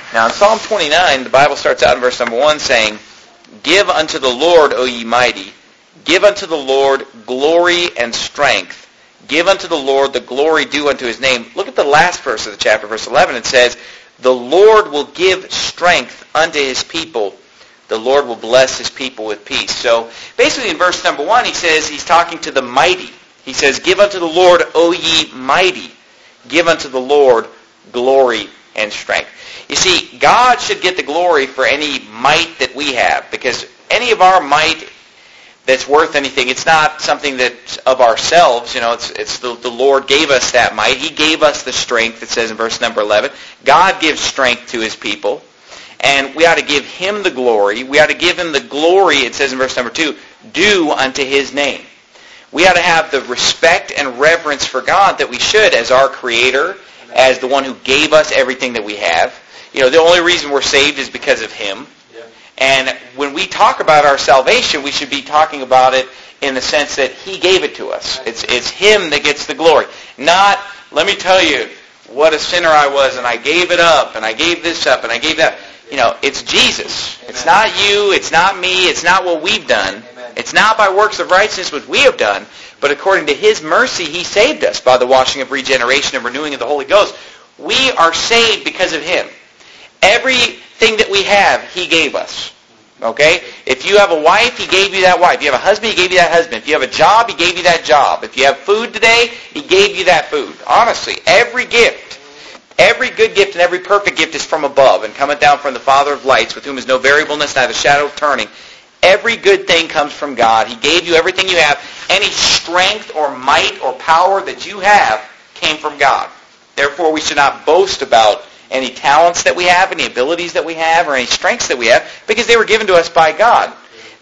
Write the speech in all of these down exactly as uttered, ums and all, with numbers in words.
Now in Psalm twenty-nine, the Bible starts out in verse number one saying, "Give unto the Lord, O ye mighty, give unto the Lord glory and strength. Give unto the Lord the glory due unto his name." Look at the last verse of the chapter, verse eleven. It says, "The Lord will give strength unto his people. The Lord will bless his people with peace." So basically in verse number one, he says he's talking to the mighty. He says, "Give unto the Lord, O ye mighty. Give unto the Lord glory and strength." You see, God should get the glory for any might that we have, because any of our might that's worth anything, it's not something that's of ourselves. You know, it's it's the, the Lord gave us that might. He gave us the strength, it says in verse number eleven. God gives strength to his people, and we ought to give him the glory. We ought to give him the glory, it says in verse number two, due unto his name. We ought to have the respect and reverence for God that we should as our Creator, as the one who gave us everything that we have. You know, the only reason we're saved is because of him. Yeah. And when we talk about our salvation, we should be talking about it in the sense that he gave it to us. It's it's him that gets the glory. Not, let me tell you what a sinner I was and I gave it up and I gave this up and I gave that. You know, it's Jesus. Amen. It's not you. It's not me. It's not what we've done. Amen. It's not by works of righteousness which we have done, but according to his mercy, he saved us by the washing of regeneration and renewing of the Holy Ghost. We are saved because of him. Everything that we have, he gave us. Okay? If you have a wife, he gave you that wife. If you have a husband, he gave you that husband. If you have a job, he gave you that job. If you have food today, he gave you that food. Honestly, every gift, every good gift and every perfect gift is from above and cometh down from the Father of lights, with whom is no variableness, neither shadow of turning. Every good thing comes from God. He gave you everything you have. Any strength or might or power that you have came from God. Therefore, we should not boast about any talents that we have, any abilities that we have, or any strengths that we have, because they were given to us by God.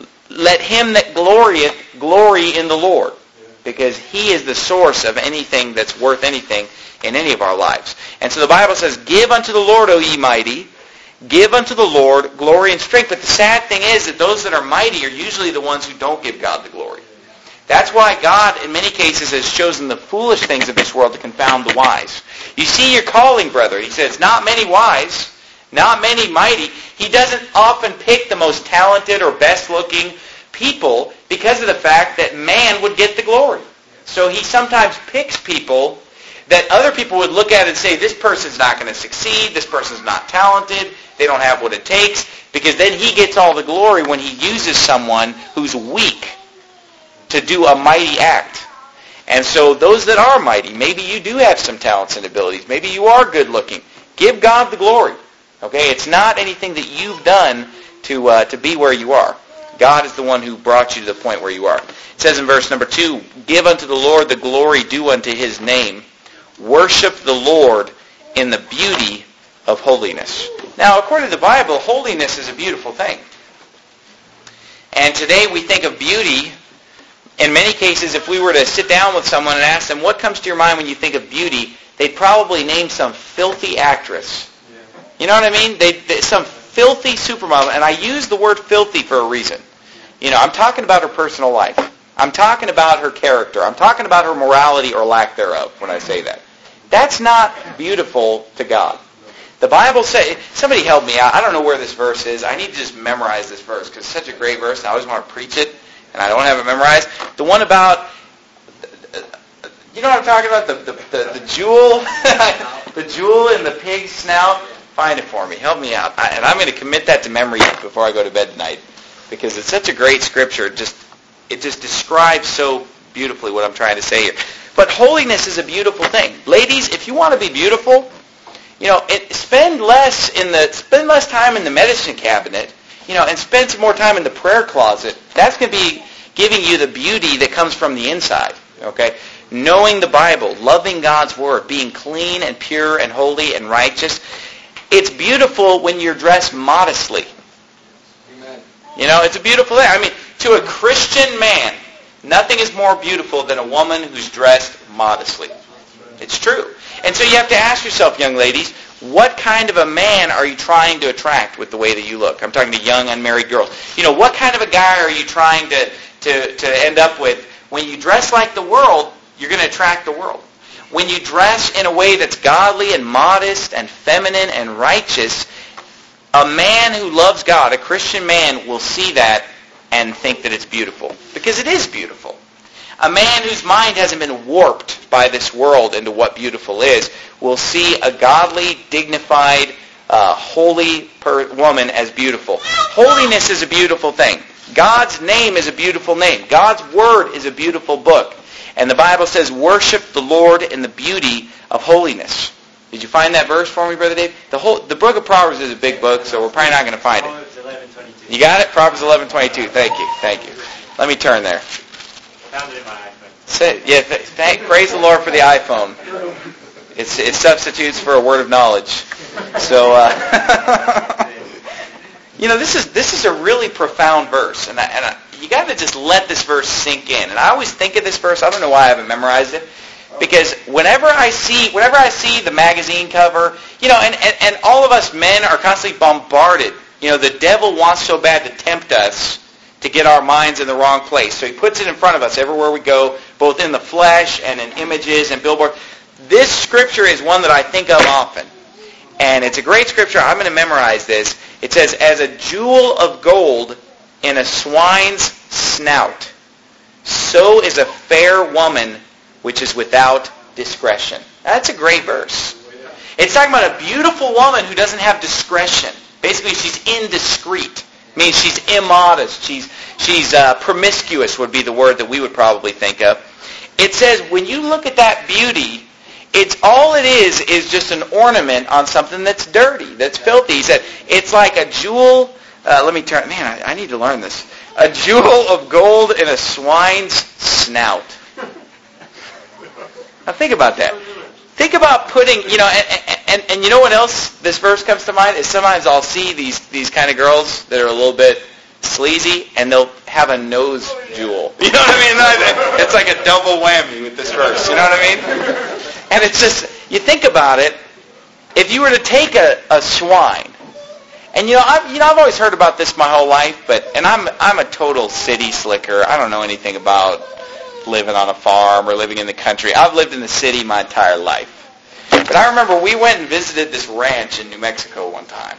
Let him that glorieth glory in the Lord, because he is the source of anything that's worth anything in any of our lives. And so the Bible says, "Give unto the Lord, O ye mighty, give unto the Lord glory and strength." But the sad thing is that those that are mighty are usually the ones who don't give God the glory. That's why God, in many cases, has chosen the foolish things of this world to confound the wise. You see your calling, brother. He says, not many wise, not many mighty. He doesn't often pick the most talented or best-looking people because of the fact that man would get the glory. So he sometimes picks people that other people would look at and say, this person's not going to succeed, this person's not talented, they don't have what it takes, because then he gets all the glory when he uses someone who's weak to do a mighty act. And so those that are mighty, maybe you do have some talents and abilities. Maybe you are good looking. Give God the glory. Okay? It's not anything that you've done to uh, to be where you are. God is the one who brought you to the point where you are. It says in verse number two, "Give unto the Lord the glory due unto his name. Worship the Lord in the beauty of holiness." Now, according to the Bible, holiness is a beautiful thing. And today we think of beauty. In many cases, if we were to sit down with someone and ask them, what comes to your mind when you think of beauty, they'd probably name some filthy actress. Yeah. You know what I mean? They, they, some filthy supermodel. And I use the word filthy for a reason. You know, I'm talking about her personal life. I'm talking about her character. I'm talking about her morality or lack thereof when I say that. That's not beautiful to God. The Bible says, somebody help me out. I don't know where this verse is. I need to just memorize this verse because it's such a great verse and I always want to preach it. And I don't have it memorized. The one about, you know what I'm talking about? The the, the, the jewel, the jewel in the pig's snout. Find it for me. Help me out. I, and I'm going to commit that to memory before I go to bed tonight, because it's such a great scripture. It just it just describes so beautifully what I'm trying to say here. But holiness is a beautiful thing, ladies. If you want to be beautiful, you know, it, spend less in the spend less time in the medicine cabinet. You know, and spend some more time in the prayer closet. That's going to be giving you the beauty that comes from the inside. Okay? Knowing the Bible, loving God's Word, being clean and pure and holy and righteous. It's beautiful when you're dressed modestly. Amen. You know, it's a beautiful thing. I mean, to a Christian man, nothing is more beautiful than a woman who's dressed modestly. It's true. And so you have to ask yourself, young ladies, what kind of a man are you trying to attract with the way that you look? I'm talking to young unmarried girls. You know, what kind of a guy are you trying to, to, to end up with? When you dress like the world, you're going to attract the world. When you dress in a way that's godly and modest and feminine and righteous, A man who loves God, a Christian man, will see that and think that it's beautiful. Because it is beautiful. A man whose mind hasn't been warped by this world into what beautiful is will see a godly, dignified, uh, holy per- woman as beautiful. Holiness is a beautiful thing. God's name is a beautiful name. God's Word is a beautiful book. And the Bible says, worship the Lord in the beauty of holiness. Did you find that verse for me, Brother Dave? The whole the book of Proverbs is a big book, so we're probably not going to find it. Proverbs eleven twenty-two. You got it? Proverbs eleven twenty-two. Thank you. Thank you. Let me turn there. Found it in my iPhone. Say, yeah, th- thank, praise the Lord for the iPhone. It's, it substitutes for a word of knowledge. So, uh, you know, this is this is a really profound verse, and I, and I, you got to just let this verse sink in. And I always think of this verse. I don't know why I haven't memorized it. Because whenever I see whenever I see the magazine cover, you know, and, and, and all of us men are constantly bombarded. You know, the devil wants so bad to tempt us to get our minds in the wrong place. So he puts it in front of us everywhere we go, both in the flesh and in images and billboards. This scripture is one that I think of often. And it's a great scripture. I'm going to memorize this. It says, as a jewel of gold in a swine's snout, so is a fair woman which is without discretion. That's a great verse. It's talking about a beautiful woman who doesn't have discretion. Basically, she's indiscreet. It means she's immodest. She's she's uh, promiscuous would be the word that we would probably think of. It says when you look at that beauty, it's all it is is just an ornament on something that's dirty, that's filthy. He said it's like a jewel. Uh, let me turn. Man, I, I need to learn this. A jewel of gold in a swine's snout. Now think about that. Think about putting, you know, and, and, and you know what else this verse comes to mind? Is sometimes I'll see these, these kind of girls that are a little bit sleazy, and they'll have a nose jewel. You know what I mean? It's like a double whammy with this verse. You know what I mean? And it's just, you think about it, if you were to take a, a swine, and you know, I've, you know, I've always heard about this my whole life, but, and I'm, I'm a total city slicker. I don't know anything about living on a farm or living in the country. I've lived in the city my entire life. But I remember we went and visited this ranch in New Mexico one time.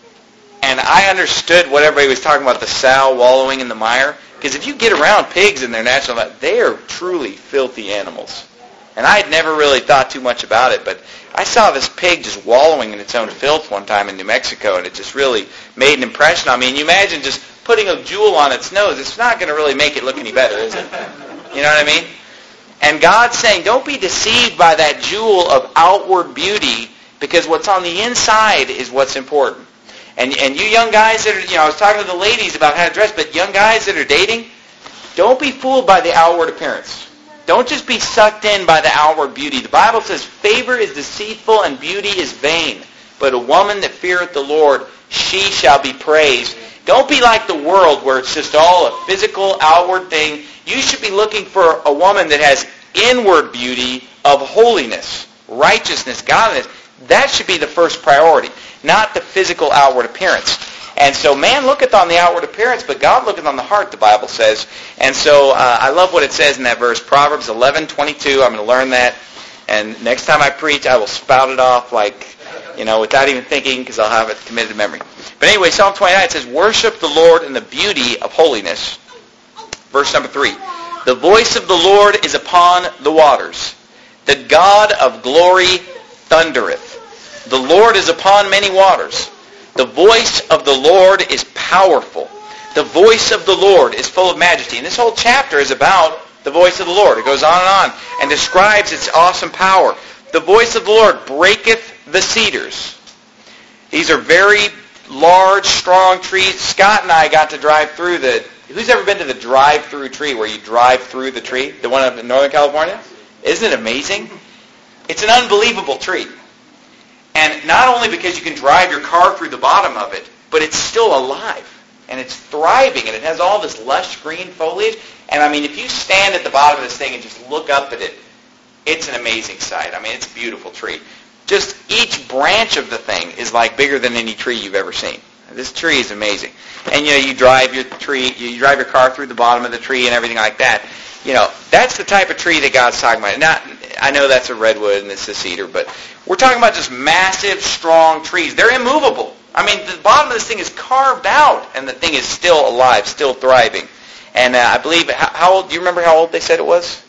And I understood what everybody was talking about, the sow wallowing in the mire. Because if you get around pigs in their natural environment, they are truly filthy animals. And I had never really thought too much about it, but I saw this pig just wallowing in its own filth one time in New Mexico, and it just really made an impression on me. And you imagine just putting a jewel on its nose. It's not going to really make it look any better, is it? You know what I mean? And God's saying, don't be deceived by that jewel of outward beauty, because what's on the inside is what's important. And and you young guys that are, you know, I was talking to the ladies about how to dress, but young guys that are dating, don't be fooled by the outward appearance. Don't just be sucked in by the outward beauty. The Bible says, favor is deceitful and beauty is vain, but a woman that feareth the Lord, she shall be praised. Don't be like the world where it's just all a physical, outward thing. You should be looking for a woman that has inward beauty of holiness, righteousness, godliness. That should be the first priority, not the physical outward appearance. And so man looketh on the outward appearance, but God looketh on the heart, the Bible says. And so uh, I love what it says in that verse, Proverbs eleven twenty-two. I'm going to learn that. And next time I preach, I will spout it off like, you know, without even thinking, because I'll have it committed to memory. But anyway, Psalm twenty-nine, it says, worship the Lord in the beauty of holiness. Verse number three. The voice of the Lord is upon the waters. The God of glory thundereth. The Lord is upon many waters. The voice of the Lord is powerful. The voice of the Lord is full of majesty. And this whole chapter is about the voice of the Lord. It goes on and on and describes its awesome power. The voice of the Lord breaketh the cedars. These are very large, strong trees. Scott and I got to drive through the... Who's ever been to the drive-through tree where you drive through the tree? The one up in Northern California? Isn't it amazing? It's an unbelievable tree. And not only because you can drive your car through the bottom of it, but it's still alive. And it's thriving, and it has all this lush green foliage. And I mean, if you stand at the bottom of this thing and just look up at it, it's an amazing sight. I mean, it's a beautiful tree. Just each branch of the thing is like bigger than any tree you've ever seen. This tree is amazing. And you know, you drive your tree, you drive your car through the bottom of the tree and everything like that. You know, that's the type of tree that God's talking about. Not, I know that's a redwood and it's a cedar, but we're talking about just massive, strong trees. They're immovable. I mean, the bottom of this thing is carved out, and the thing is still alive, still thriving. And uh, I believe, how, how old, do you remember how old they said it was?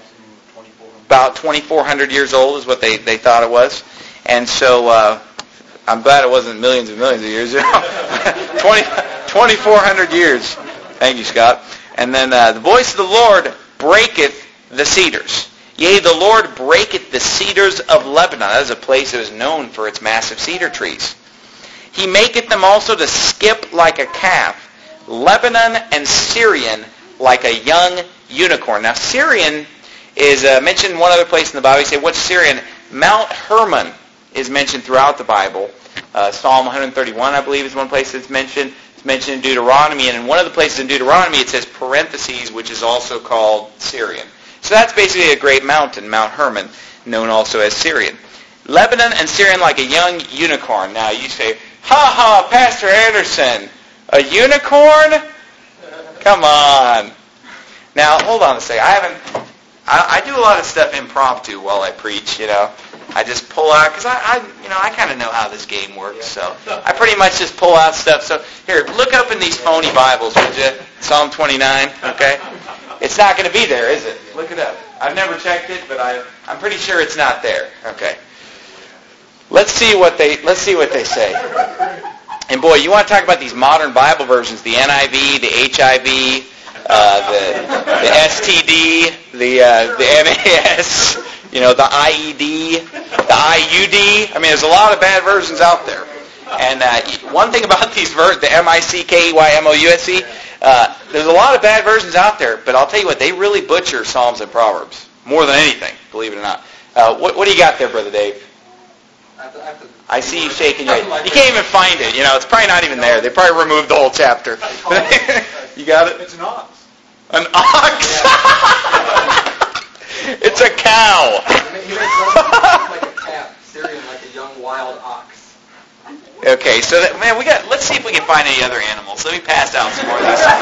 About twenty-four hundred years old is what they, they thought it was. And so uh, I'm glad it wasn't millions and millions of years. twenty, twenty-four hundred years. Thank you, Scott. And then uh, the voice of the Lord breaketh the cedars. Yea, the Lord breaketh the cedars of Lebanon. That is a place that is known for its massive cedar trees. He maketh them also to skip like a calf, Lebanon and Syrian like a young unicorn. Now, Syrian is uh, mentioned one other place in the Bible. You say, what's Syrian? Mount Hermon is mentioned throughout the Bible. Uh, Psalm one thirty-one, I believe, is one place that's mentioned. It's mentioned in Deuteronomy, and in one of the places in Deuteronomy it says parentheses, which is also called Syrian. So that's basically a great mountain, Mount Hermon, known also as Syrian. Lebanon and Syrian like a young unicorn. Now you say, ha ha, Pastor Anderson, a unicorn? Come on. Now, hold on a second. I haven't, I, I do a lot of stuff impromptu while I preach, you know. I just pull out, because I, I, you know, I kind of know how this game works, so I pretty much just pull out stuff. So here, look up in these phony Bibles, would you? Psalm twenty-nine, okay? It's not going to be there, is it? Look it up. I've never checked it, but I, I'm pretty sure it's not there. Okay. Let's see what they, let's see what they say. And boy, you want to talk about these modern Bible versions, the N I V, the H I V, uh, the, the S T D, the, uh, the N A S, you know, the I E D, the I U D. I mean, there's a lot of bad versions out there. And uh, one thing about these versions, the M I C K E Y M O U S E, uh, there's a lot of bad versions out there, but I'll tell you what, they really butcher Psalms and Proverbs, more than anything, believe it or not. Uh, what, what do you got there, Brother Dave? I, have to, I, have to, I see you shaking your head. You can't even find it, you know, it's probably not even there. They probably removed the whole chapter. You got it? It's an ox. An ox? It's a cow. He makes one like a calf, Syrian like a young wild ox. Okay, so that, man, we got. Let's see if we can find any other animals. Let me pass out some more of these.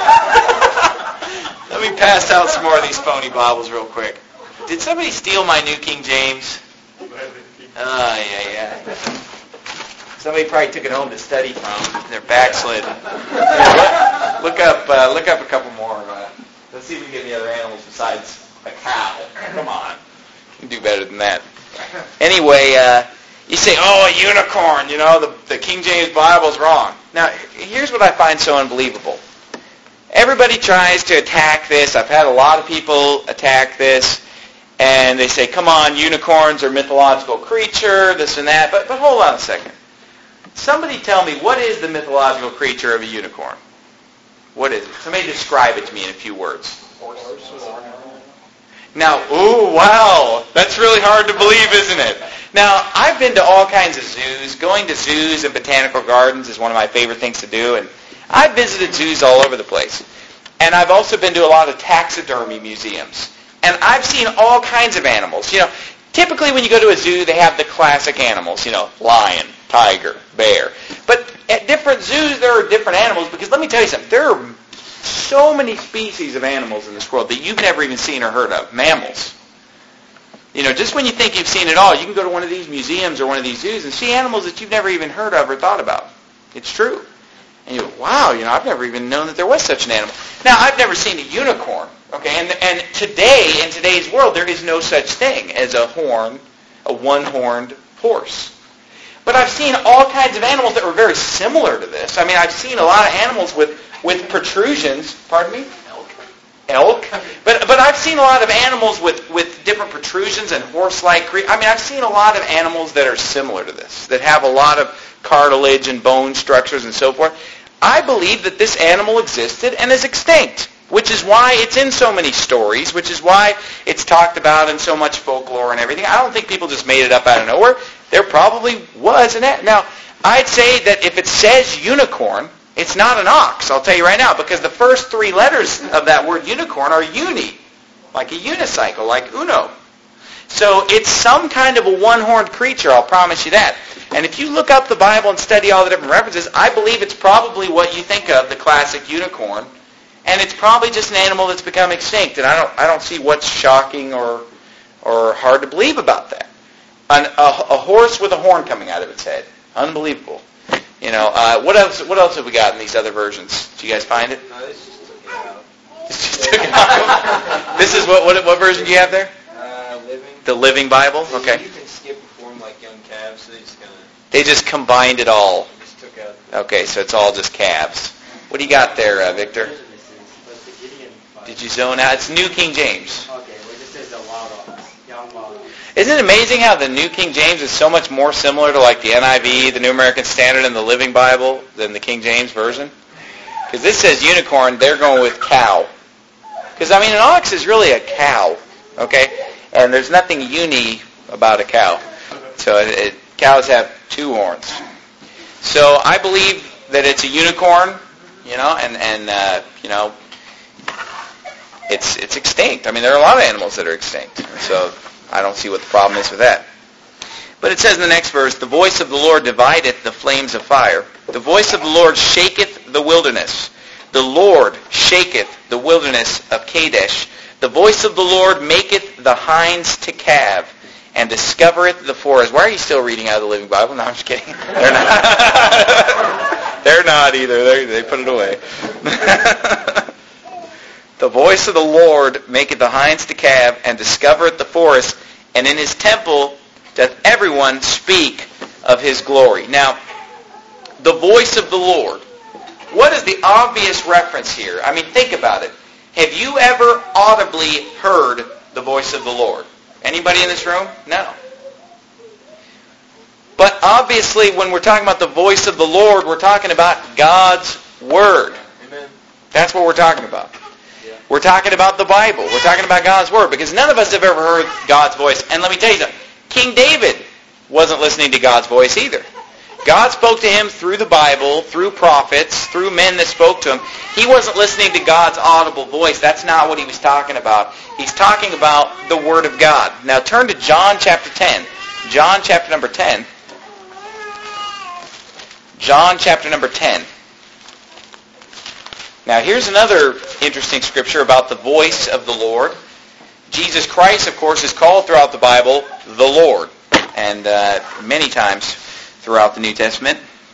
Let me pass out some more of these phony Bibles real quick. Did somebody steal my New King James? Oh, yeah, yeah. Somebody probably took it home to study from. They're backslidden. Yeah, look, look up, uh, look up a couple more. Uh, let's see if we can get any other animals besides a cow. Come on, you can do better than that. Anyway, uh, you say, "Oh, a unicorn." You know, the the King James Bible's wrong. Now, here's what I find so unbelievable. Everybody tries to attack this. I've had a lot of people attack this. And they say, come on, unicorns are mythological creature, this and that. But but hold on a second. Somebody tell me, what is the mythological creature of a unicorn? What is it? Somebody describe it to me in a few words. Now, ooh, wow. That's really hard to believe, isn't it? Now, I've been to all kinds of zoos. Going to zoos and botanical gardens is one of my favorite things to do. And I've visited zoos all over the place. And I've also been to a lot of taxidermy museums. And I've seen all kinds of animals. You know, typically when you go to a zoo, they have the classic animals, you know, lion, tiger, bear. But at different zoos, there are different animals because let me tell you something. There are so many species of animals in this world that you've never even seen or heard of. Mammals. You know, just when you think you've seen it all, you can go to one of these museums or one of these zoos and see animals that you've never even heard of or thought about. It's true. And you go, wow, you know, I've never even known that there was such an animal. Now, I've never seen a unicorn, okay? And and today, in today's world, there is no such thing as a horn, a one-horned horse. But I've seen all kinds of animals that were very similar to this. I mean, I've seen a lot of animals with, with protrusions. Pardon me? Elk. Elk. But but I've seen a lot of animals with, with different protrusions and horse-like creatures. I mean, I've seen a lot of animals that are similar to this, that have a lot of cartilage and bone structures and so forth. I believe that this animal existed and is extinct, which is why it's in so many stories, which is why it's talked about in so much folklore and everything. I don't think people just made it up out of nowhere. There probably was an animal. Now, I'd say that if it says unicorn, it's not an ox, I'll tell you right now, because the first three letters of that word unicorn are uni, like a unicycle, like uno. So it's some kind of a one-horned creature, I'll promise you that. And if you look up the Bible and study all the different references, I believe it's probably what you think of, the classic unicorn. And it's probably just an animal that's become extinct. And I don't I don't see what's shocking or or hard to believe about that. An, a, a horse with a horn coming out of its head. Unbelievable. You know, uh, what else? What else have we got in these other versions? Did you guys find it? No, this just took it out. It's just took it out. This is what, what? What version do you have there? Uh, living. The Living Bible. Okay. You can skip before them like young calves, so they just kind of They just combined it all. just took out. Okay, so it's all just calves. What do you got there, uh, Victor? This is, but the Gideon Bible. Did you zone out? It's New King James. Okay, well, this says a lot of young log. Isn't it amazing how the New King James is so much more similar to like the N I V, the New American Standard, and the Living Bible than the King James Version? Because this says unicorn, they're going with cow. Because, I mean, an ox is really a cow, okay? And there's nothing uni about a cow. So it, it, cows have two horns. So I believe that it's a unicorn, you know, and, and uh, you know, it's it's extinct. I mean, there are a lot of animals that are extinct. So I don't see what the problem is with that. But it says in the next verse, the voice of the Lord divideth the flames of fire. The voice of the Lord shaketh the wilderness. The Lord shaketh the wilderness of Kadesh. The voice of the Lord maketh the hinds to calve, and discovereth the forest. Why are you still reading out of the Living Bible? No, I'm just kidding. They're not. They're not either. They're, they put it away. The voice of the Lord maketh the hinds to calve, and discovereth the forest, and in his temple doth everyone speak of his glory. Now, the voice of the Lord. What is the obvious reference here? I mean, think about it. Have you ever audibly heard the voice of the Lord? Anybody in this room? No. But obviously, when we're talking about the voice of the Lord, we're talking about God's Word. Amen. That's what we're talking about. Yeah. We're talking about the Bible. We're talking about God's Word, because none of us have ever heard God's voice. And let me tell you something. King David wasn't listening to God's voice either. God spoke to him through the Bible, through prophets, through men that spoke to him. He wasn't listening to God's audible voice. That's not what he was talking about. He's talking about the Word of God. Now turn to John chapter ten. John chapter number ten. John chapter number ten. Now here's another interesting scripture about the voice of the Lord. Jesus Christ, of course, is called throughout the Bible the Lord, and uh, many times throughout the New Testament.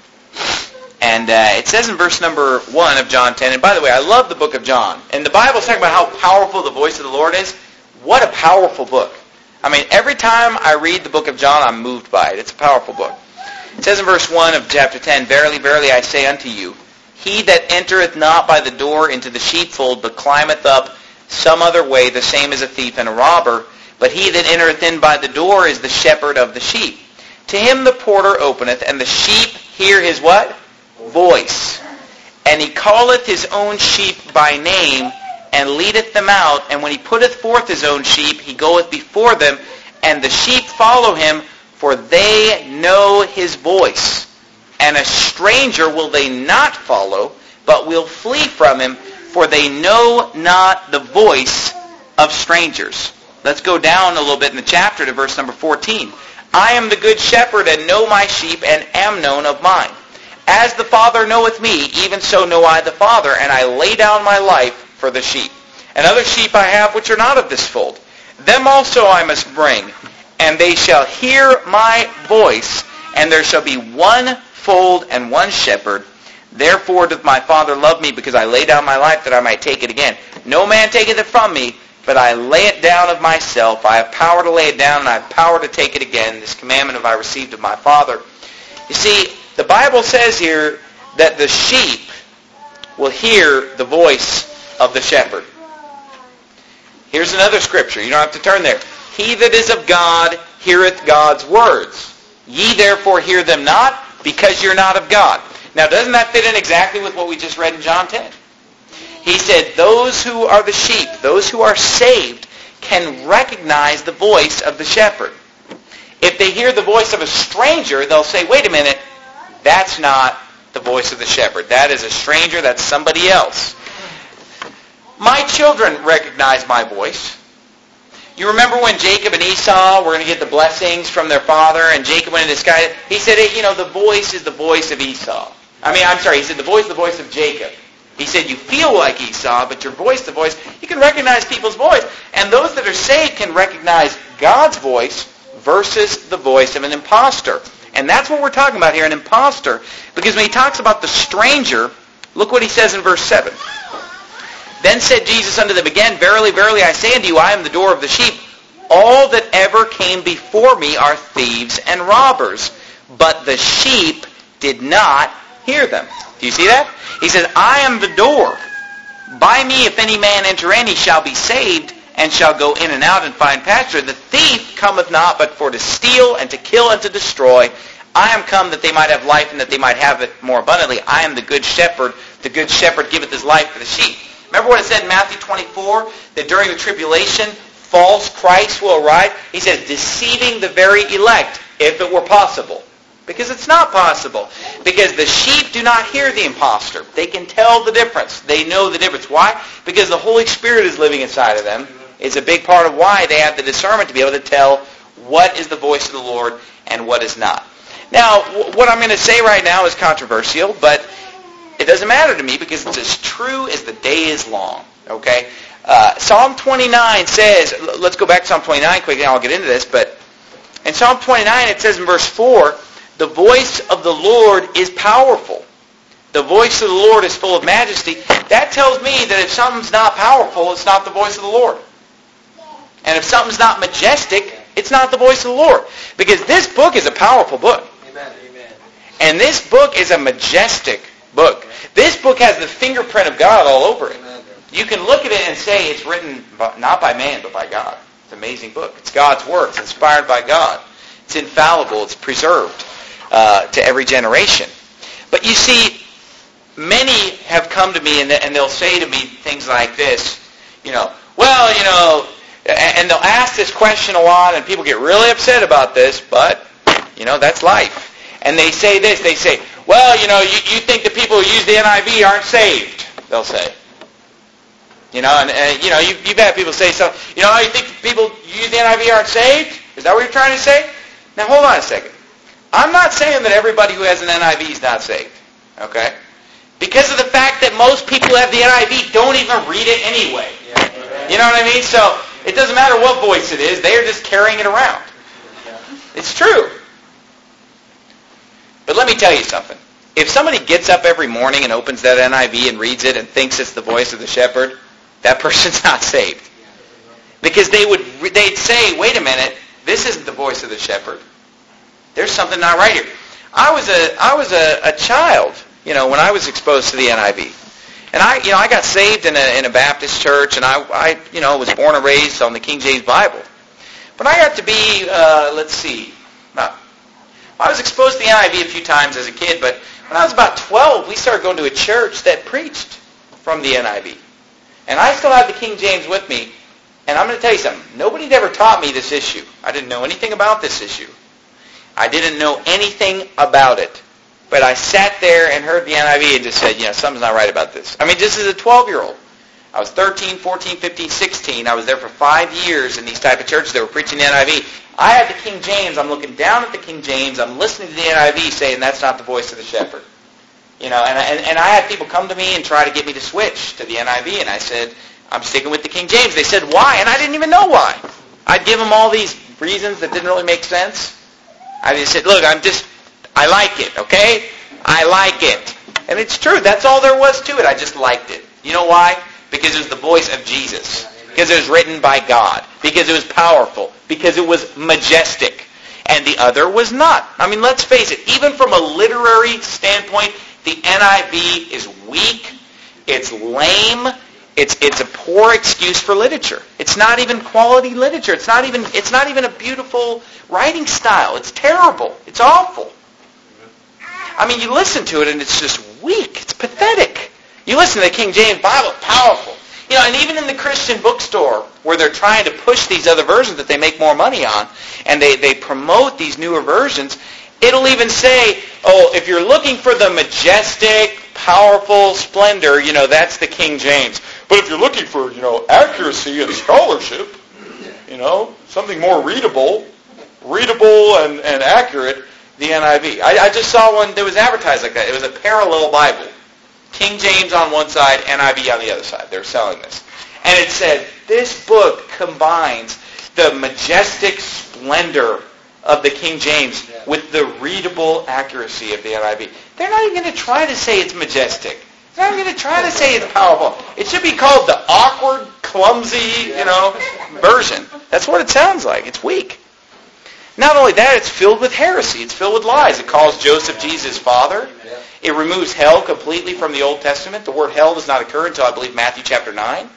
And uh, it says in verse number one of John ten, and by the way, I love the book of John. And the Bible's talking about how powerful the voice of the Lord is. What a powerful book. I mean, every time I read the book of John, I'm moved by it. It's a powerful book. It says in verse one of chapter ten, Verily, verily, I say unto you, he that entereth not by the door into the sheepfold, but climbeth up some other way, the same is a thief and a robber. But he that entereth in by the door is the shepherd of the sheep. To him the porter openeth, and the sheep hear his what? Voice. And he calleth his own sheep by name, and leadeth them out. And when he putteth forth his own sheep, he goeth before them, and the sheep follow him, for they know his voice. And a stranger will they not follow, but will flee from him, for they know not the voice of strangers. Let's go down a little bit in the chapter to verse number fourteen. I am the good shepherd, and know my sheep, and am known of mine. As the Father knoweth me, even so know I the Father, and I lay down my life for the sheep. And other sheep I have which are not of this fold. Them also I must bring, and they shall hear my voice, and there shall be one fold and one shepherd. Therefore doth my Father love me, because I lay down my life that I might take it again. No man taketh it from me, but I lay it down of myself. I have power to lay it down, and I have power to take it again. This commandment have I received of my Father. You see, the Bible says here that the sheep will hear the voice of the shepherd. Here's another scripture. You don't have to turn there. He that is of God heareth God's words. Ye therefore hear them not, because you're not of God. Now, doesn't that fit in exactly with what we just read in John ten? He said, those who are the sheep, those who are saved, can recognize the voice of the shepherd. If they hear the voice of a stranger, they'll say, wait a minute, that's not the voice of the shepherd. That is a stranger, that's somebody else. My children recognize my voice. You remember when Jacob and Esau were going to get the blessings from their father, and Jacob went into the sky? He said, hey, you know, the voice is the voice of Esau. I mean, I'm sorry, he said the voice is the voice of Jacob. He said, you feel like Esau, but your voice, the voice, you can recognize people's voice. And those that are saved can recognize God's voice versus the voice of an imposter. And that's what we're talking about here, an imposter. Because when he talks about the stranger, look what he says in verse seven. Then said Jesus unto them again, Verily, verily, I say unto you, I am the door of the sheep. All that ever came before me are thieves and robbers, but the sheep did not hear them. Do you see that? He says, I am the door. By me, if any man enter in, he shall be saved, and shall go in and out and find pasture. The thief cometh not but for to steal and to kill and to destroy. I am come that they might have life and that they might have it more abundantly. I am the good shepherd. The good shepherd giveth his life for the sheep. Remember what it said in Matthew twenty-four? That during the tribulation, false Christ will arise? He says, deceiving the very elect, if it were possible. Because it's not possible. Because the sheep do not hear the impostor. They can tell the difference. They know the difference. Why? Because the Holy Spirit is living inside of them. It's a big part of why they have the discernment to be able to tell what is the voice of the Lord and what is not. Now, what I'm going to say right now is controversial, but it doesn't matter to me because it's as true as the day is long. Okay? Uh, Psalm twenty-nine says, let's go back to Psalm twenty-nine quickly and I'll get into this, but in Psalm twenty-nine it says in verse four, the voice of the Lord is powerful. The voice of the Lord is full of majesty. That tells me that if something's not powerful, it's not the voice of the Lord. And if something's not majestic, it's not the voice of the Lord. Because this book is a powerful book. Amen. Amen. And this book is a majestic book. This book has the fingerprint of God all over it. Amen. You can look at it and say it's written not by man, but by God. It's an amazing book. It's God's Word. It's inspired by God. It's infallible. It's preserved uh, to every generation. But you see, many have come to me and they'll say to me things like this, you know, well, you know, and they'll ask this question a lot and people get really upset about this, but, you know, that's life. And they say this, they say, well, you know, you, you think the people who use the N I V aren't saved, they'll say. You know, and, and you know, you, you've had people say so. You know, you think people who use the N I V aren't saved? Is that what you're trying to say? Now, hold on a second. I'm not saying that everybody who has an N I V is not saved, okay? Because of the fact that most people who have the N I V don't even read it anyway. Yeah. You know what I mean? So it doesn't matter what voice it is. They are just carrying it around. It's true. But let me tell you something. If somebody gets up every morning and opens that N I V and reads it and thinks it's the voice of the shepherd, that person's not saved. Because they would, they'd say, wait a minute, this isn't the voice of the shepherd. There's something not right here. I was a, I was a, a child, you know, when I was exposed to the N I V. And I, you know, I got saved in a, in a Baptist church, and I, I, you know, was born and raised on the King James Bible. But I got to be, uh, let's see, about, I was exposed to the N I V a few times as a kid, but when I was about twelve, we started going to a church that preached from the N I V. And I still have the King James with me, and I'm going to tell you something. Nobody had ever taught me this issue. I didn't know anything about this issue. I didn't know anything about it. But I sat there and heard the N I V and just said, you know, something's not right about this. I mean, just as a twelve-year-old. I was thirteen, fourteen, fifteen, sixteen. I was there for five years in these type of churches that were preaching the N I V. I had the King James. I'm looking down at the King James. I'm listening to the N I V saying that's not the voice of the shepherd. You know, and, and, and I had people come to me and try to get me to switch to the N I V. And I said, I'm sticking with the King James. They said, why? And I didn't even know why. I'd give them all these reasons that didn't really make sense. I just said, look, I'm just... I like it, okay? I like it. And it's true. That's all there was to it. I just liked it. You know why? Because it was the voice of Jesus. Because it was written by God. Because it was powerful. Because it was majestic. And the other was not. I mean, let's face it. Even from a literary standpoint, the N I V is weak. It's lame. It's it's a poor excuse for literature. It's not even quality literature. It's not even it's not even a beautiful writing style. It's terrible. It's awful. I mean, you listen to it and it's just weak. It's pathetic. You listen to the King James Bible, powerful. You know, and even in the Christian bookstore where they're trying to push these other versions that they make more money on, and they, they promote these newer versions, it'll even say, oh, if you're looking for the majestic, powerful splendor, you know, that's the King James. But if you're looking for, you know, accuracy and scholarship, you know, something more readable, readable and, and accurate, the N I V. I, I just saw one that was advertised like that. It was a parallel Bible. King James on one side, N I V on the other side. They were selling this. And it said, this book combines the majestic splendor of the King James with the readable accuracy of the N I V. They're not even going to try to say it's majestic. They're not even going to try to say it's powerful. It should be called the awkward, clumsy, you know, version. That's what it sounds like. It's weak. Not only that, it's filled with heresy. It's filled with lies. It calls Joseph Jesus' father. It removes hell completely from the Old Testament. The word hell does not occur until, I believe, Matthew chapter nine.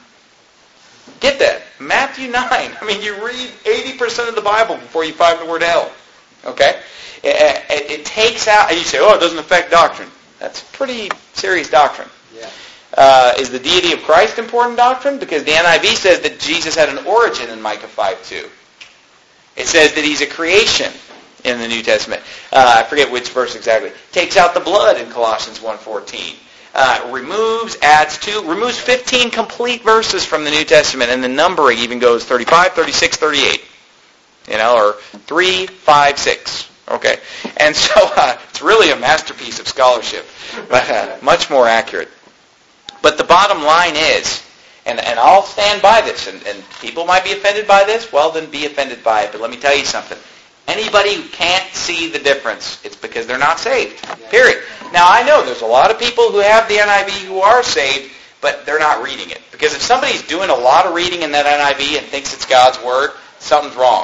Get that. Matthew nine. I mean, you read eighty percent of the Bible before you find the word hell. Okay? It, it, it takes out, and you say, oh, it doesn't affect doctrine. That's pretty serious doctrine. Yeah. Uh, is the deity of Christ important doctrine? Because the N I V says that Jesus had an origin in Micah five two. It says that he's a creation in the New Testament. Uh, I forget which verse exactly. Takes out the blood in Colossians one fourteen. Uh, removes, adds to, removes fifteen complete verses from the New Testament, and the numbering even goes thirty-five, thirty-six, thirty-eight. You know, or three, five, six. Okay. And so uh, it's really a masterpiece of scholarship, but uh, much more accurate. But the bottom line is, and, and I'll stand by this, and, and people might be offended by this, well then be offended by it, but let me tell you something. Anybody who can't see the difference, it's because they're not saved. Period. Now I know there's a lot of people who have the N I V who are saved, but they're not reading it. Because if somebody's doing a lot of reading in that N I V and thinks it's God's Word, something's wrong.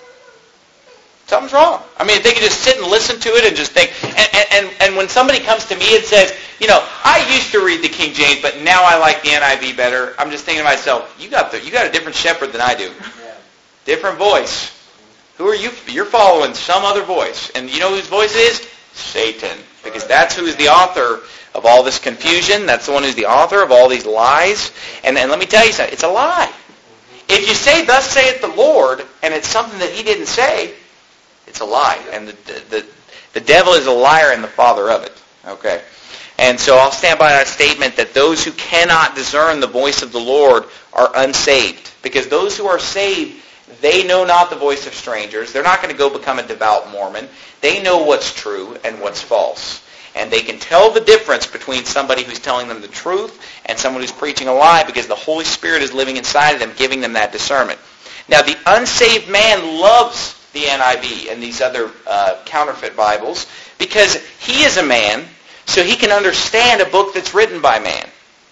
Something's wrong. I mean, if they can just sit and listen to it and just think, and, and, and when somebody comes to me and says, you know, I used to read the King James, but now I like the N I V better, I'm just thinking to myself, you got the, you got a different shepherd than I do. Yeah. Different voice. Who are you? You're following some other voice. And you know whose voice it is? Satan. Because that's who is the author of all this confusion. That's the one who's the author of all these lies. And, and let me tell you something. It's a lie. If you say, thus saith the Lord, and it's something that he didn't say, it's a lie. And the, the, the devil is a liar and the father of it. Okay? And so I'll stand by that statement that those who cannot discern the voice of the Lord are unsaved. Because those who are saved, they know not the voice of strangers. They're not going to go become a devout Mormon. They know what's true and what's false. And they can tell the difference between somebody who's telling them the truth and someone who's preaching a lie because the Holy Spirit is living inside of them, giving them that discernment. Now, the unsaved man loves the N I V and these other uh, counterfeit Bibles because he is a man, so he can understand a book that's written by man.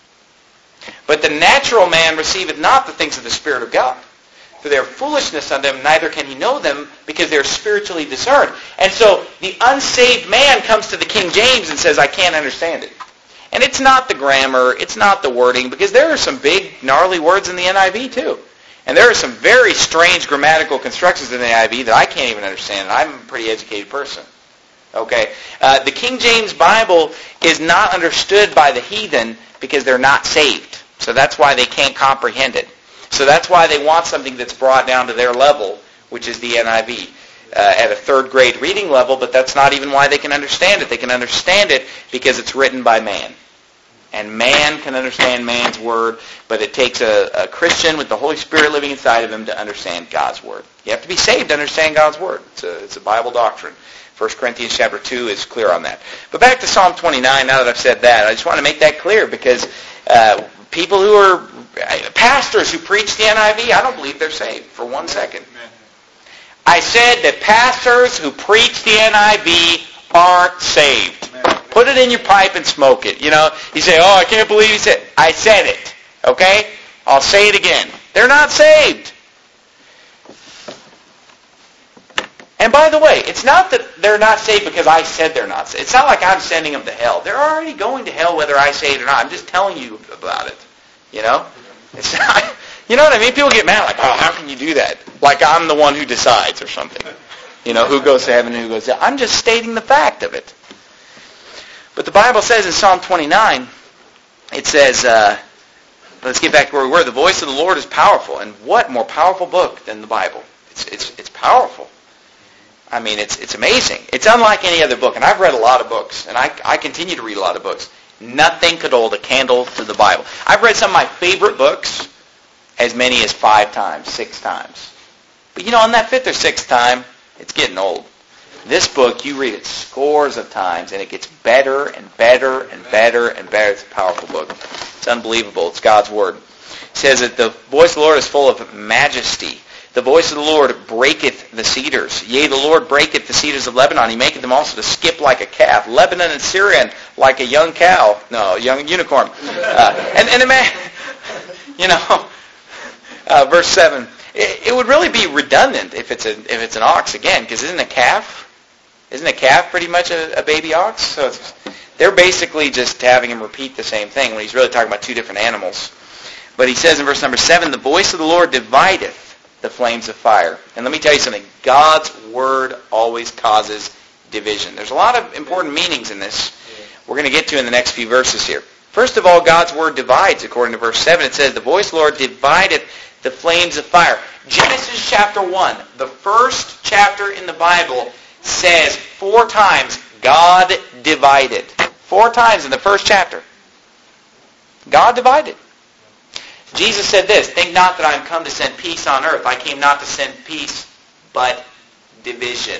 But the natural man receiveth not the things of the Spirit of God. For their foolishness unto him, neither can he know them, because they are spiritually discerned. And so the unsaved man comes to the King James and says, I can't understand it. And it's not the grammar, it's not the wording, because there are some big, gnarly words in the N I V too. And there are some very strange grammatical constructions in the N I V that I can't even understand, and I'm a pretty educated person. Okay? Uh, the King James Bible is not understood by the heathen because they're not saved. So that's why they can't comprehend it. So that's why they want something that's brought down to their level, which is the N I V, uh, at a third grade reading level, but that's not even why they can understand it. They can understand it because it's written by man. And man can understand man's word, but it takes a, a Christian with the Holy Spirit living inside of him to understand God's word. You have to be saved to understand God's word. It's a, it's a Bible doctrine. First Corinthians chapter two is clear on that. But back to Psalm twenty-nine, now that I've said that, I just want to make that clear because uh, people who are, pastors who preach the N I V, I don't believe they're saved for one second. I said that pastors who preach the N I V aren't saved. Put it in your pipe and smoke it. You know, you say, oh, I can't believe he said it. I said it. Okay? I'll say it again. They're not saved. And by the way, it's not that they're not saved because I said they're not saved. It's not like I'm sending them to hell. They're already going to hell whether I say it or not. I'm just telling you about it. You know? It's not, you know what I mean? People get mad like, oh, how can you do that? Like I'm the one who decides or something. You know, who goes to heaven and who goes to hell. I'm just stating the fact of it. But the Bible says in Psalm twenty-nine, it says, uh, let's get back to where we were. The voice of the Lord is powerful. And what more powerful book than the Bible? It's it's it's powerful. I mean, it's it's amazing. It's unlike any other book. And I've read a lot of books. And I, I continue to read a lot of books. Nothing could hold a candle to the Bible. I've read some of my favorite books as many as five times, six times. But you know, on that fifth or sixth time, it's getting old. This book, you read it scores of times, and it gets better and better and better and better. It's a powerful book. It's unbelievable. It's God's Word. It says that the voice of the Lord is full of majesty. The voice of the Lord breaketh the cedars. Yea, the Lord breaketh the cedars of Lebanon. He maketh them also to skip like a calf. Lebanon and Syrian like a young cow. No, young unicorn. Uh, and, and imagine, you know, uh, verse seven. It, it would really be redundant if it's a, if it's an ox again, because isn't a calf, isn't a calf pretty much a, a baby ox? So it's, they're basically just having him repeat the same thing when he's really talking about two different animals. But he says in verse number seven, the voice of the Lord divideth the flames of fire. And let me tell you something. God's word always causes division. There's a lot of important meanings in this we're going to get to in the next few verses here. First of all, God's word divides. According to verse seven, it says, the voice of the Lord divideth the flames of fire. Genesis chapter one, the first chapter in the Bible, says four times, God divided. Four times in the first chapter. God divided. Jesus said this, think not that I am come to send peace on earth. I came not to send peace, but division.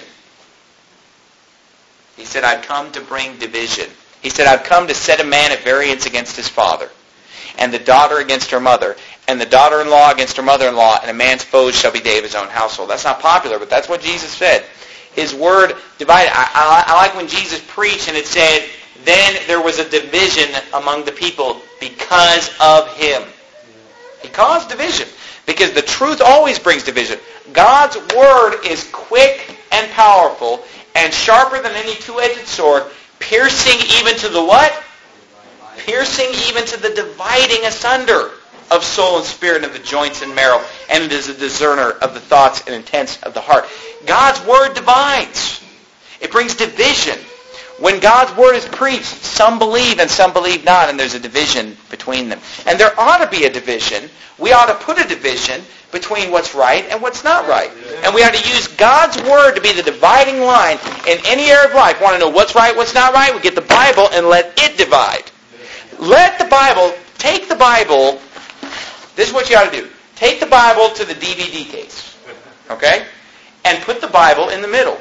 He said, I've come to bring division. He said, I've come to set a man at variance against his father, and the daughter against her mother, and the daughter-in-law against her mother-in-law, and a man's foes shall be they of his own household. That's not popular, but that's what Jesus said. His word divided. I, I, I like when Jesus preached, and it said, then there was a division among the people because of him. He caused division because the truth always brings division. God's word is quick and powerful and sharper than any two-edged sword, piercing even to the what? Piercing even to the dividing asunder of soul and spirit and of the joints and marrow, and it is a discerner of the thoughts and intents of the heart. God's word divides. It brings division. When God's word is preached, some believe and some believe not, and there's a division between them. And there ought to be a division. We ought to put a division between what's right and what's not right. And we ought to use God's word to be the dividing line in any area of life. Want to know what's right, what's not right? We get the Bible and let it divide. Let the Bible, take the Bible, this is what you ought to do. Take the Bible to the D V D case, okay? And put the Bible in the middle.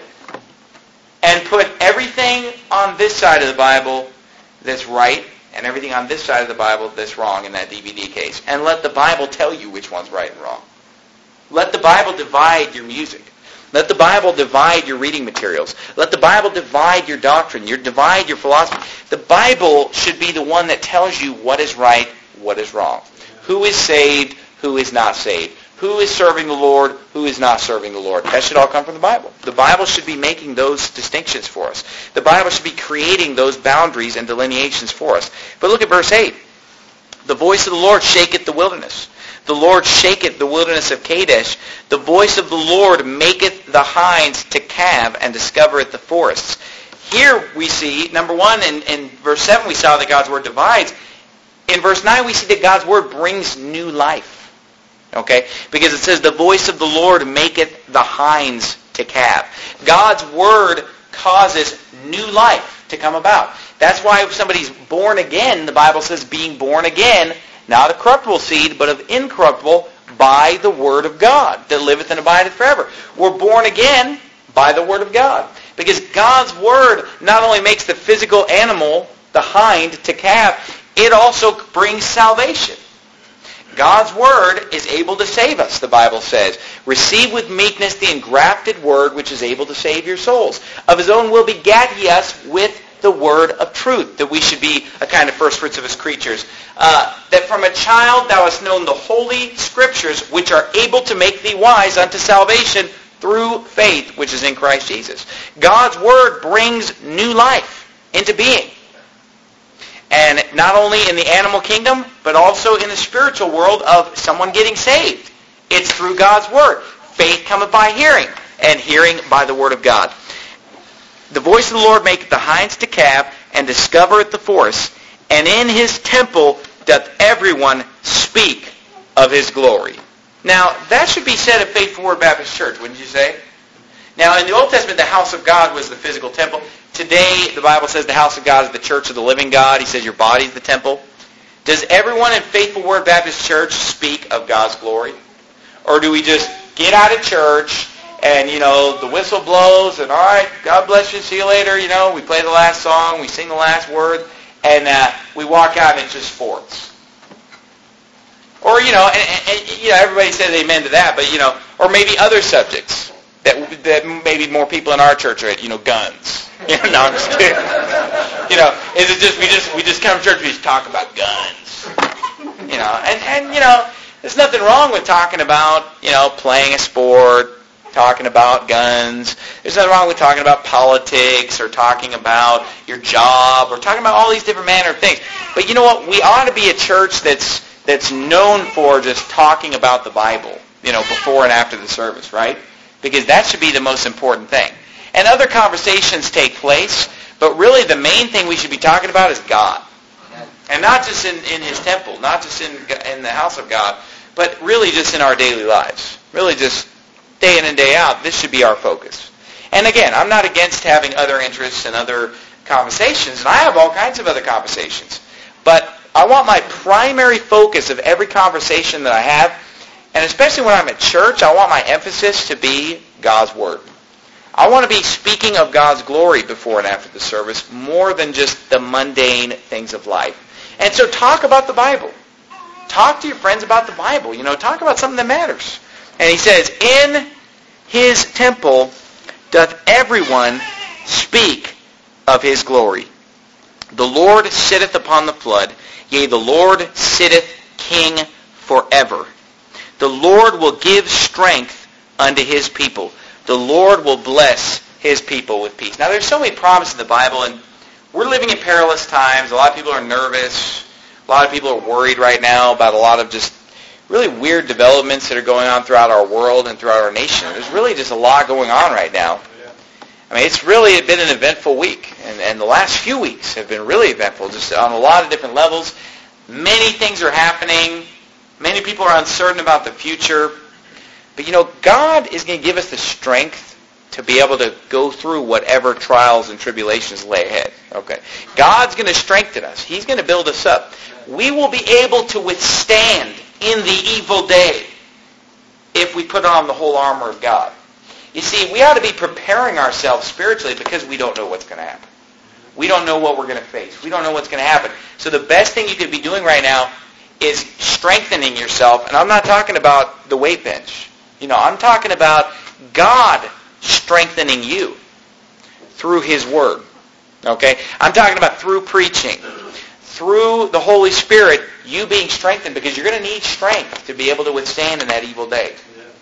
And put everything on this side of the Bible that's right and everything on this side of the Bible that's wrong in that D V D case. And let the Bible tell you which one's right and wrong. Let the Bible divide your music. Let the Bible divide your reading materials. Let the Bible divide your doctrine, your divide your philosophy. The Bible should be the one that tells you what is right, what is wrong. Who is saved, who is not saved. Who is serving the Lord, who is not serving the Lord. That should all come from the Bible. The Bible should be making those distinctions for us. The Bible should be creating those boundaries and delineations for us. But look at verse eight. The voice of the Lord shaketh the wilderness. The Lord shaketh the wilderness of Kadesh. The voice of the Lord maketh the hinds to calve and discovereth the forests. Here we see, number one, in, in verse seven we saw that God's word divides. In verse nine we see that God's word brings new life. Okay? Because it says, the voice of the Lord maketh the hinds to calve. God's word causes new life to come about. That's why if somebody's born again, the Bible says being born again, not of corruptible seed, but of incorruptible, by the word of God, that liveth and abideth forever. We're born again by the word of God. Because God's word not only makes the physical animal, the hind, to calve, it also brings salvation. God's word is able to save us, the Bible says. Receive with meekness the engrafted word which is able to save your souls. Of his own will begat he us with the word of truth, that we should be a kind of first fruits of his creatures. Uh, that from a child thou hast known the holy scriptures, which are able to make thee wise unto salvation through faith, which is in Christ Jesus. God's word brings new life into being. And not only in the animal kingdom, but also in the spiritual world of someone getting saved. It's through God's word. Faith cometh by hearing, and hearing by the word of God. The voice of the Lord maketh the hinds to calve, and discovereth the forests, and in his temple doth everyone speak of his glory. Now, that should be said of Faithful Word Baptist Church, wouldn't you say? Now, in the Old Testament, the house of God was the physical temple. Today, the Bible says the house of God is the church of the living God. He says your body is the temple. Does everyone in Faithful Word Baptist Church speak of God's glory? Or do we just get out of church and, you know, the whistle blows and, all right, God bless you, see you later, you know, we play the last song, we sing the last word, and uh, we walk out and it's just sports? Or, you know, and, and, and you know, everybody says amen to that, but, you know, or maybe other subjects that that maybe more people in our church are at, you know, guns. You know, no, I'm just kidding. You know, is it just, we just, we just come to church, we just talk about guns. You know, and, and, you know, there's nothing wrong with talking about, you know, playing a sport, talking about guns. There's nothing wrong with talking about politics or talking about your job or talking about all these different manner of things. But you know what? We ought to be a church that's that's known for just talking about the Bible, you know, before and after the service, right? Because that should be the most important thing. And other conversations take place, but really the main thing we should be talking about is God. And not just in, in His temple, not just in in the house of God, but really just in our daily lives. Really just day in and day out, this should be our focus. And again, I'm not against having other interests and other conversations, and I have all kinds of other conversations. But I want my primary focus of every conversation that I have, and especially when I'm at church, I want my emphasis to be God's Word. I want to be speaking of God's glory before and after the service more than just the mundane things of life. And so talk about the Bible. Talk to your friends about the Bible. You know, talk about something that matters. And he says, in His temple doth everyone speak of His glory. The Lord sitteth upon the flood. Yea, the Lord sitteth King forever. The Lord will give strength unto His people. The Lord will bless His people with peace. Now, there's so many promises in the Bible, and we're living in perilous times. A lot of people are nervous. A lot of people are worried right now about a lot of just really weird developments that are going on throughout our world and throughout our nation. There's really just a lot going on right now. I mean, it's really been an eventful week, and, and the last few weeks have been really eventful, just on a lot of different levels. Many things are happening. Many people are uncertain about the future. But, you know, God is going to give us the strength to be able to go through whatever trials and tribulations lay ahead. Okay, God's going to strengthen us. He's going to build us up. We will be able to withstand in the evil day if we put on the whole armor of God. You see, we ought to be preparing ourselves spiritually because we don't know what's going to happen. We don't know what we're going to face. We don't know what's going to happen. So the best thing you could be doing right now is strengthening yourself. And I'm not talking about the weight bench. You know, I'm talking about God strengthening you through His Word. Okay? I'm talking about through preaching, through the Holy Spirit, you being strengthened, because you're going to need strength to be able to withstand in that evil day.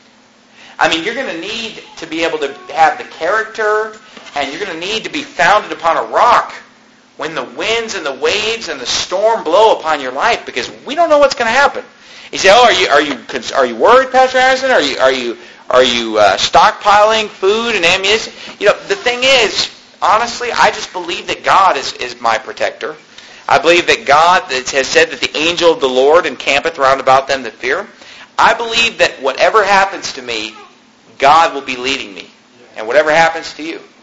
I mean, you're going to need to be able to have the character, and you're going to need to be founded upon a rock when the winds and the waves and the storm blow upon your life, because we don't know what's going to happen. You say, "Oh, are you are you are you worried, Pastor Harrison? Are you are you are you uh, stockpiling food and ammunition?" You know, the thing is, honestly, I just believe that God is is my protector. I believe that God has said that the angel of the Lord encampeth round about them that fear. I believe that whatever happens to me, God will be leading me, and whatever happens to you,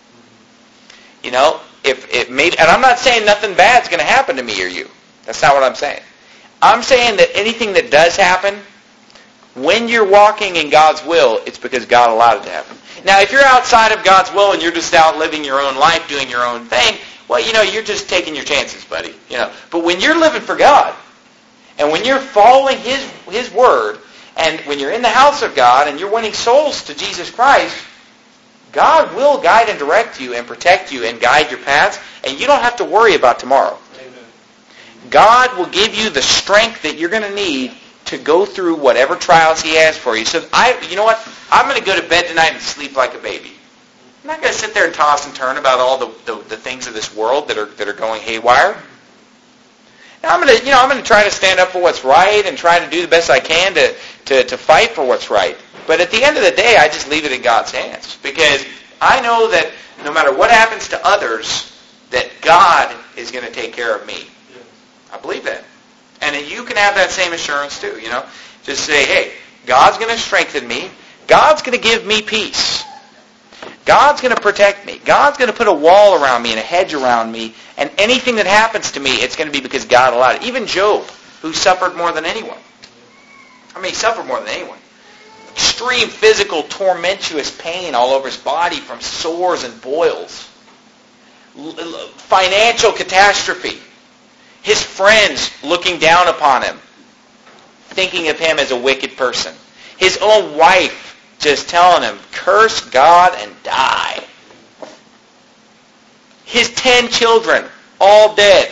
you know, if it maybe, and I'm not saying nothing bad's going to happen to me or you. That's not what I'm saying. I'm saying that anything that does happen, when you're walking in God's will, it's because God allowed it to happen. Now, if you're outside of God's will and you're just out living your own life, doing your own thing, well, you know, you're just taking your chances, buddy. You know, but when you're living for God, and when you're following His His Word, and when you're in the house of God and you're winning souls to Jesus Christ, God will guide and direct you and protect you and guide your paths, and you don't have to worry about tomorrow. Amen. God will give you the strength that you're going to need to go through whatever trials He has for you. So, I, you know what? I'm going to go to bed tonight and sleep like a baby. I'm not going to sit there and toss and turn about all the, the, the things of this world that are that are going haywire. Now, I'm going to, you know, I'm going to try to stand up for what's right and try to do the best I can to, to, to fight for what's right. But at the end of the day, I just leave it in God's hands, because I know that no matter what happens to others, that God is going to take care of me. I believe that. And you can have that same assurance too, you know. Just say, hey, God's going to strengthen me. God's going to give me peace. God's going to protect me. God's going to put a wall around me and a hedge around me. And anything that happens to me, it's going to be because God allowed it. Even Job, who suffered more than anyone. I mean, he suffered more than anyone. Extreme physical, tormentuous pain all over his body from sores and boils. Financial catastrophe. His friends looking down upon him. thinking of him as a wicked person. His own wife just telling him, curse God and die. His ten children, all dead.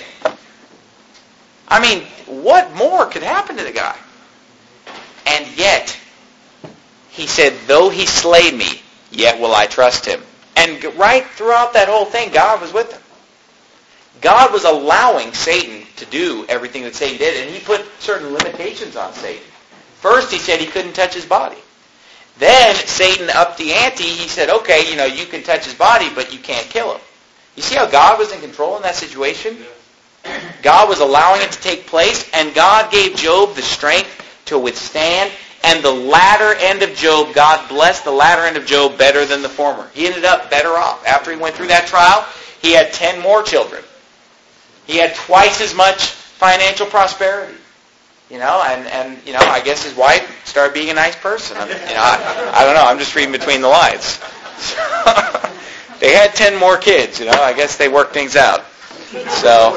I mean, what more could happen to the guy? And yet, he said, though he slay me, yet will I trust him. And right throughout that whole thing, God was with him. God was allowing Satan to do everything that Satan did, and he put certain limitations on Satan. First, he said he couldn't touch his body. Then, Satan upped the ante. He said, okay, you know, you can touch his body, but you can't kill him. You see how God was in control in that situation? God was allowing it to take place, and God gave Job the strength to withstand. And the latter end of Job, God blessed the latter end of Job better than the former. He ended up better off. After he went through that trial, he had ten more children. He had twice as much financial prosperity. You know, and, and you know, I guess his wife started being a nice person. I mean, you know, I, I don't know. I'm just reading between the lines. They had ten more kids. You know, I guess they worked things out. So,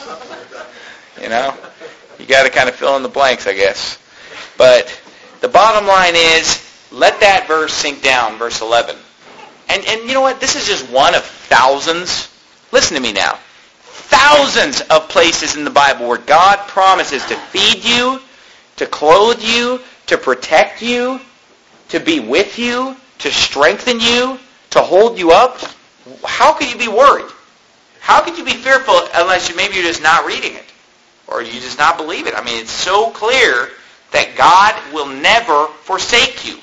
you know, you got to kind of fill in the blanks, I guess. But the bottom line is, let that verse sink down, verse eleven. And and you know what? This is just one of thousands. Listen to me now. Thousands of places in the Bible where God promises to feed you, to clothe you, to protect you, to be with you, to strengthen you, to hold you up. How could you be worried? How could you be fearful unless you maybe you're just not reading it? Or you just not believe it? I mean, it's so clear that God will never forsake you.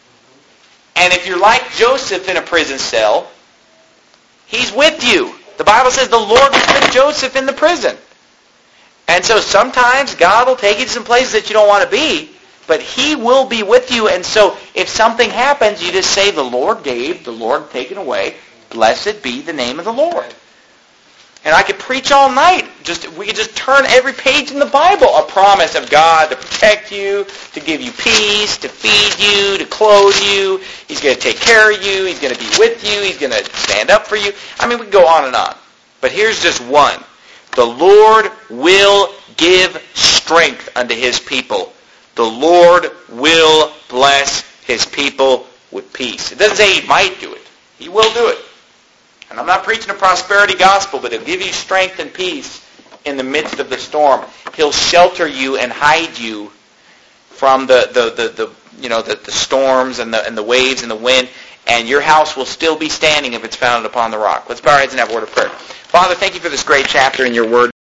And if you're like Joseph in a prison cell, he's with you. The Bible says the Lord was with Joseph in the prison. And so sometimes God will take you to some places that you don't want to be, but he will be with you. And so if something happens, you just say, the Lord gave, the Lord taken away. Blessed be the name of the Lord. And I could preach all night. Just we could just turn every page in the Bible. A promise of God to protect you, to give you peace, to feed you, to clothe you. He's going to take care of you. He's going to be with you. He's going to stand up for you. I mean, we can go on and on. But here's just one. The Lord will give strength unto his people. The Lord will bless his people with peace. It doesn't say he might do it. He will do it. And I'm not preaching a prosperity gospel, but he'll give you strength and peace in the midst of the storm. He'll shelter you and hide you from the, the, the, the you know the, the storms and the and the waves and the wind, and your house will still be standing if it's founded upon the rock. Let's bow our heads and have a word of prayer. Father, thank you for this great chapter in your word.